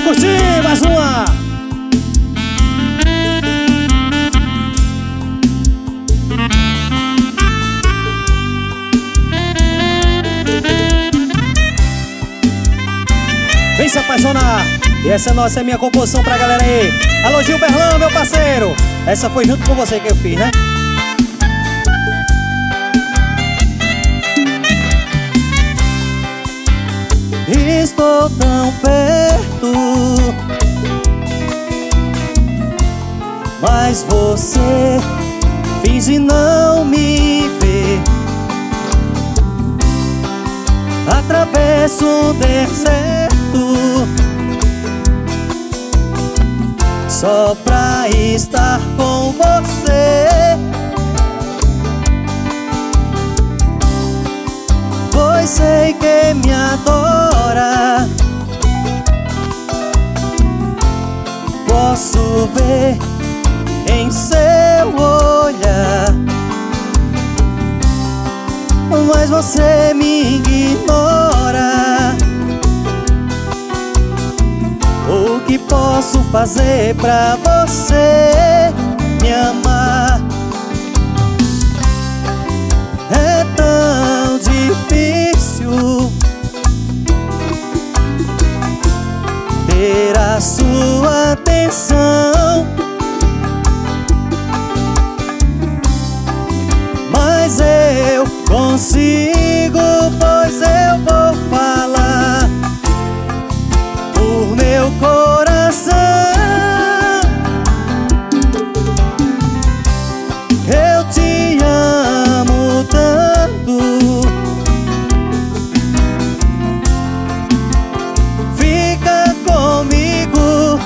curtir mais uma. Vem se apaixonar. E essa nossa é minha composição pra galera aí. Alô, Gilberlão, meu parceiro. Essa foi junto com você que eu fiz, né? Estou tão perto, mas você finge não me ver. Atravesso um deserto só pra estar com você. Pois sei que me adora. Posso ver em seu olhar, mas você me ignora. O que posso fazer pra você me amar? É tão difícil ter a sua atenção, mas eu consigo, pois eu vou falar por meu coração. Eu te amo tanto, fica comigo.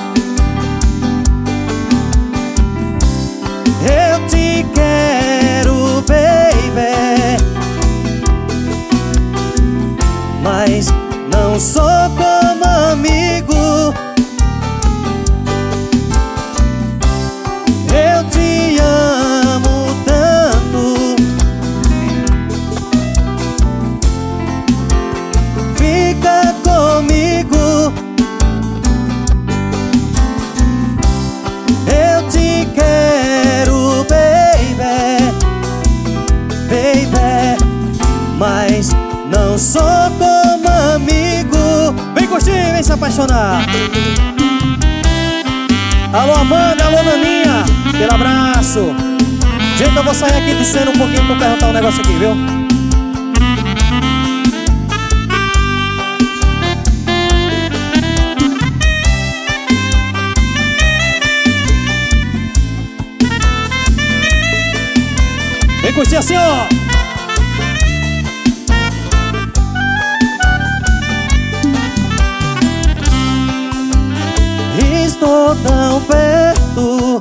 Eu te quero, baby, mas não sou como amigo. Eu te amo tanto, fica comigo. Eu te quero, baby, baby, mas não sou como amigo. Vem curtir, vem se apaixonar. Alô, Amanda, alô, Naninha, aquele abraço. Gente, eu vou sair aqui de cena um pouquinho pra perguntar um negócio aqui, viu? Vem curtir assim, ó. Estou tão perto,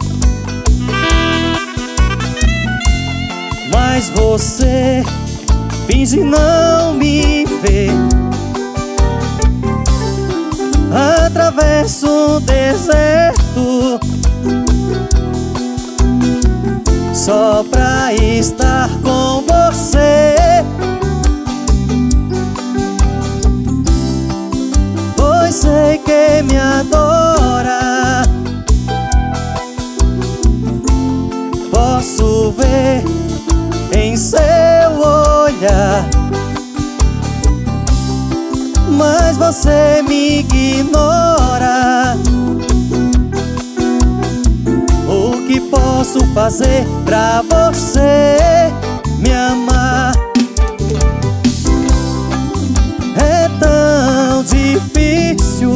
mas você finge não me ver. Atravesso um deserto só pra estar com você. Pois sei que me adora. Posso ver em seu olhar, mas você me ignora. O que posso fazer pra você me amar? É tão difícil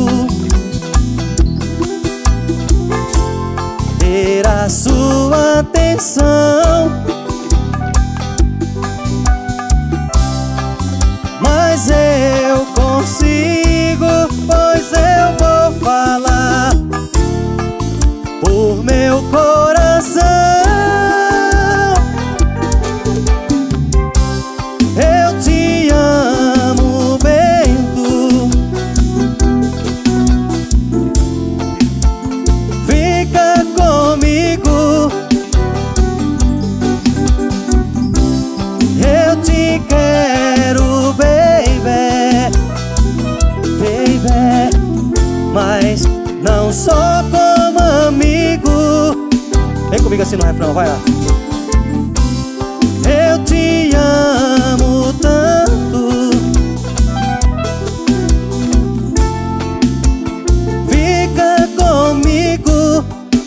ter a sua atenção, mas eu consigo, pois eu vou falar por meu coração. Eu te amo, vento, fica comigo. só como amigo. Vem comigo assim no refrão, vai lá. Eu te amo tanto, fica comigo.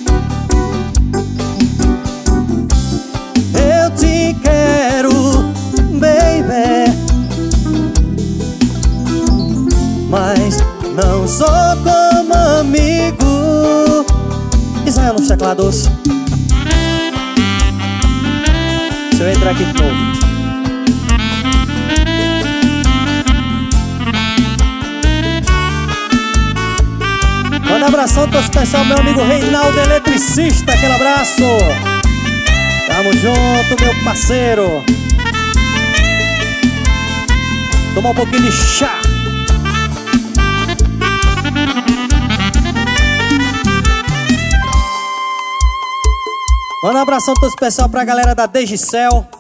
Eu te quero, baby, mas não sou como amigo. Israel nos teclados. Deixa eu entrar aqui de novo. Manda um abração todo especial, meu amigo Reinaldo Eletricista. Aquele abraço. Tamo junto, meu parceiro. Tomar um pouquinho de chá. Manda um abração todo especial pra galera da Degicel.